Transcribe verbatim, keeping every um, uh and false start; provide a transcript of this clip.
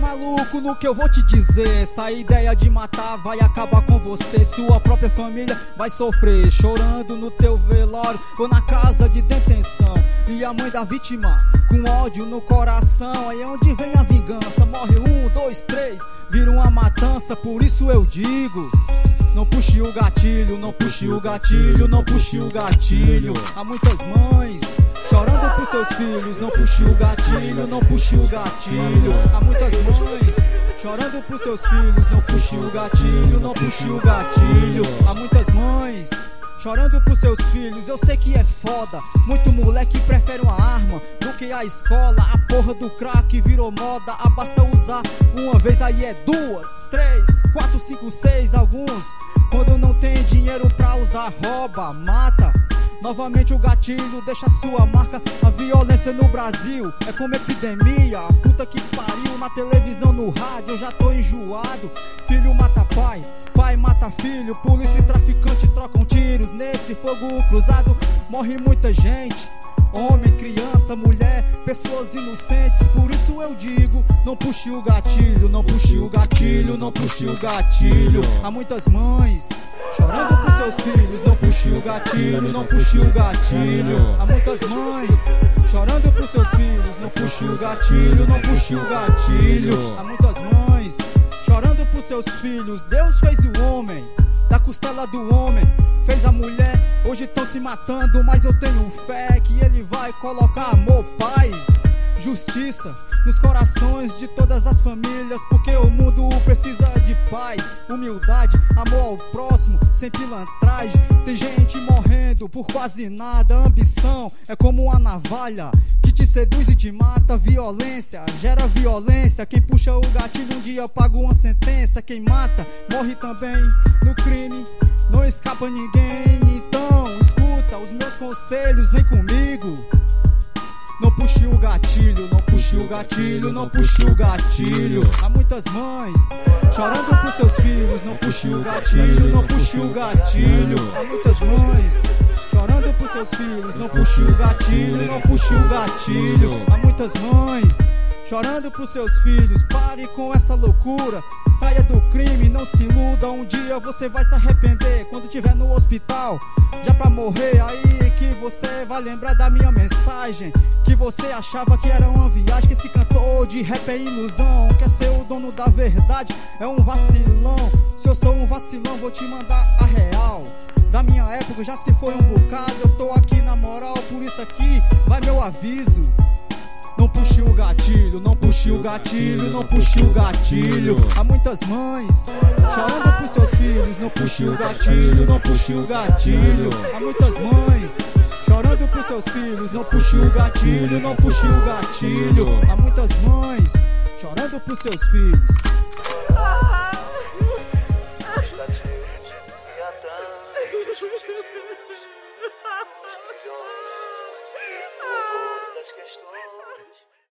maluco no que eu vou te dizer. Essa ideia de matar vai acabar com você. Sua própria família vai sofrer, chorando no teu velório ou na casa de detenção. E a mãe da vítima com ódio no coração. Aí é onde vem a vingança. Morre um, dois, três, vira uma matança. Por isso eu digo: não puxe o gatilho, não puxe o gatilho, não puxe o gatilho. Há muitas mães chorando por seus filhos. Não puxe o gatilho, não puxe o gatilho. Há muitas mães chorando por seus filhos. Não puxe o gatilho, não puxe o gatilho. Há muitas mães chorando por seus filhos. Eu sei que é foda, muito moleque prefere uma arma do que a escola. A porra do crack virou moda, a basta usar uma vez, aí é duas, três, quatro, cinco, seis. Alguns, quando não tem dinheiro pra usar, rouba, mata. Novamente o gatilho deixa sua marca. A violência no Brasil é como epidemia. Puta que pariu, na televisão, no rádio, eu já tô enjoado. Filho mata pai, pai mata filho. Polícia e traficante trocam tiros. Nesse fogo cruzado morre muita gente. Homem, criança, mulher, pessoas inocentes. Por isso eu digo: não puxe o gatilho, não puxe o gatilho, não puxe o gatilho. Há muitas mães chorando por seus filhos. Não puxe o gatilho, não puxe o gatilho. Há muitas mães chorando por seus filhos. Não puxe o gatilho, não puxe o gatilho. Há muitas mães chorando por seus filhos. Deus fez o homem, da costela do homem fez a mulher. Hoje estão se matando, mas eu tenho fé que ele vai colocar amor, paz, justiça nos corações de todas as famílias. Porque o mundo precisa de paz, humildade, amor ao próximo, sem pilantragem. Tem gente morrendo por quase nada. Ambição é como uma navalha que te seduz e te mata. Violência gera violência. Quem puxa o gatilho um dia paga uma sentença. Quem mata morre também no crime, não escapa ninguém. Então escuta os meus conselhos, vem comigo. Não puxe o gatilho, não puxe o gatilho, não puxe o gatilho. Há muitas mães chorando por seus filhos. Não puxe o gatilho, não puxe o gatilho. Há muitas mães chorando por seus filhos. Não puxe o gatilho, não puxe o gatilho. Há muitas mães chorando por seus filhos. Pare com essa loucura, saia do crime, não se iluda. Um dia você vai se arrepender quando tiver no hospital, já pra morrer. Aí que você vai lembrar da minha mensagem, que você achava que era uma viagem. Que esse cantor de rap é ilusão, quer ser o dono da verdade, é um vacilão. Se eu sou um vacilão, vou te mandar a real. Da minha época já se foi um bocado, eu tô aqui na moral, por isso aqui vai meu aviso. Não puxe o gatilho, não puxe o gatilho, não puxe o gatilho. Há muitas mães chorando por seus filhos. Não puxe o gatilho, não puxe o gatilho. Há muitas mães chorando por seus filhos. Não puxe o gatilho, não puxe o gatilho. Há muitas mães chorando por seus filhos.